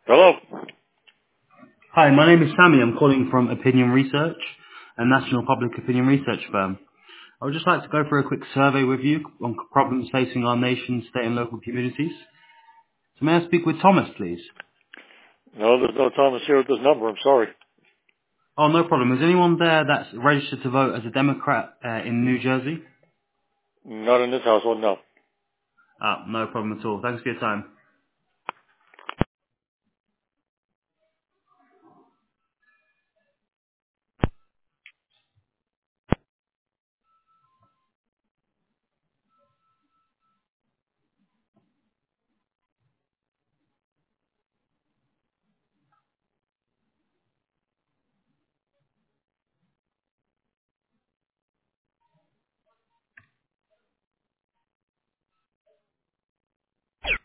Hello? Hi, my name is Sammy. I'm calling from Opinion Research, a national public opinion research firm. I would just like to go through a quick survey with you on problems facing our nation, state and local communities. So may I speak with Thomas, please? No, there's no Thomas here at this number. I'm sorry. Oh, no problem. Is anyone there that's registered to vote as a Democrat in New Jersey? Not in this household, no. No problem at all. Thanks for your time.